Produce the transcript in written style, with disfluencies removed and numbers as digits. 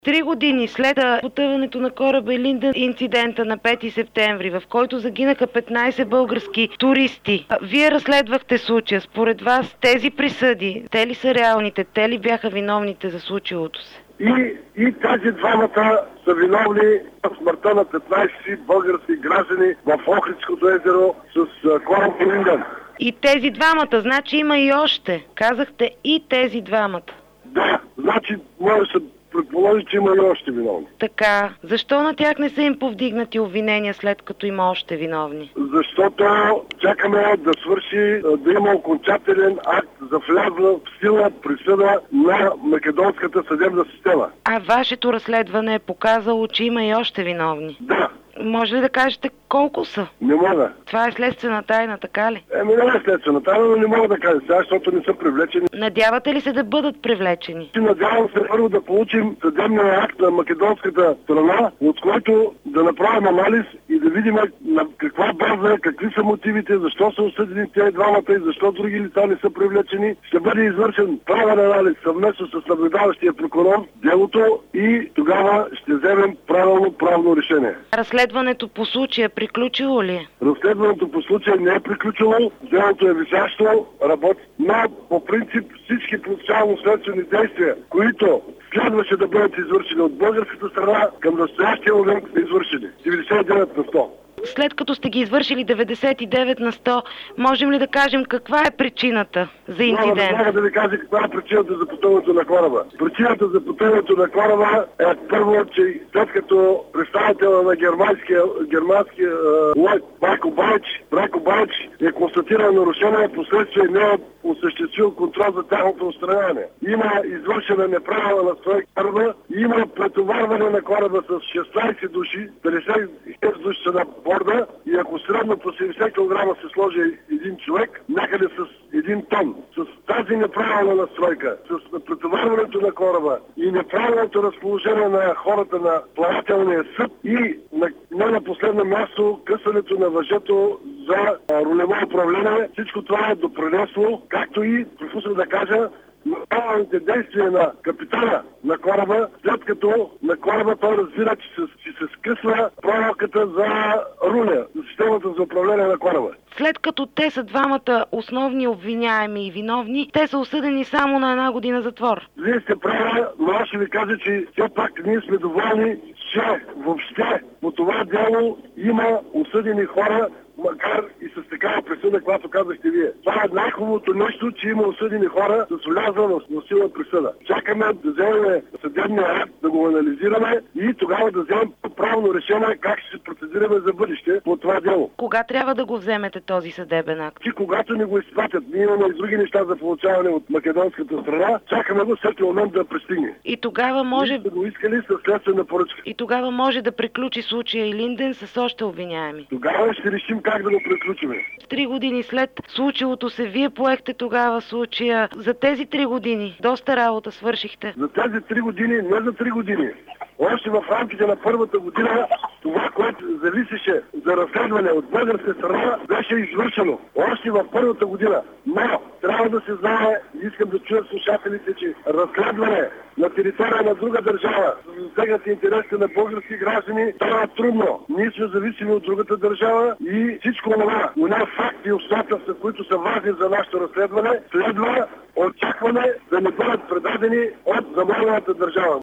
3 години след потъването на кораба Илинден, инцидента на 5 септември, в който загинаха 15 български туристи, вие разследвахте случая. Според вас тези присъди, те ли са реалните, те ли бяха виновните за случилото се? И тези двамата са виновни в смъртта на 15 български граждани в Охридското езеро с кораб Илинден. И тези двамата, значи има и още. Казахте и тези двамата. Да, значи може да се предположи, че има и още виновни. Така, защо на тях не са им повдигнати обвинения, след като има още виновни? Защото чакаме да свърши, да има окончателен акт за влязла в сила присъда на македонската съдебна система. А вашето разследване е показало, че има и още виновни? Да. Може ли да кажете колко са? Не мога. Това е следствена тайна, така ли? Не е следствена тайна, но не мога да кажа сега, защото не са привлечени. Надявате ли се да бъдат привлечени? Надявам се първо да получим съдебния акт на македонската страна, от който да направим анализ и да видим на каква база, какви са мотивите, защо са осъдени тези двамата и защо други лица не са привлечени. Ще бъде извършен правен анализ съвместно с наблюдаващия прокурор делото и тогава ще вземем правно решение. Разследването по случая приключило ли е? Разследването по случая не е приключило, делото е висящо, работи. Но по принцип всички процесуално-следствени действия, които следваше да бъдат извършени от българската страна, към настоящия момент са извършени. 99 на 100. След като сте ги извършили 99 на 100, можем ли да кажем каква е причината за инцидент? Мога да ви кажа каква е причината за потъването на кораба. Причината за потъването на кораба е първо, че след като представителя на германския лойд Брайко Байч е констатирал нарушение, последствие не е осъществил контрол за тяхното отстраняване. Има извършена неправилна настройка на кораба, има претоварване на кораба с 16 души, 50 души са на борда и ако средно по 70 кг се сложи един човек, някъде с 1 тон. С тази неправилна настройка, с претоварването на кораба и неправилното разположение на хората на плавателния съд и не на последно място късането на въжето за рулево управление, всичко това е допринесло, както и, пропуснах да кажа, направените действия на капитана на кораба, след като на кораба той разбира, че се скъсва проволоката за руля, за системата за управление на кораба. След като те са двамата основни обвиняеми и виновни, те са осъдени само на 1 година затвор. Вие сте прави, но аз ще ви кажа, че все пак ние сме доволни, че въобще по това дело има осъдени хора, макар и с такава присъда, която казахте вие. Това е най-хубавото нещо, че има осъдени хора с влязла в сила присъда. Чакаме да вземем съдебния акт, да го анализираме и тогава да вземем правилно решение как ще се процедираме за бъдеще по това дело. Кога трябва да го вземете този съдебен акт? И когато ни го изпратят, ние имаме и други неща за получаване от македонската страна, чакаме го всеки момент да пристигне. И тогава може... да го искали със следствена поръчка. И тогава може да приключи случая Илинден с още обвиняеми. Тогава ще решим как да го приключим. 3 години след случилото се, вие поехте тогава случая. За тези 3 години доста работа свършихте. За тези 3 години, не за 3 години. Още в рамките на първата година, това, което зависеше за разследване от българска страна, беше извършено. Още в първата година. Но трябва да се знае, искам да чуя слушателите, че разследване на територия на друга държава, за засегнати интересите на български граждани, това е трудно. Ние сме зависими от другата държава и всичко това, факти и обстоятелства, които са важни за нашето разследване, следва очакване да не бъдат предадени от замолената държава.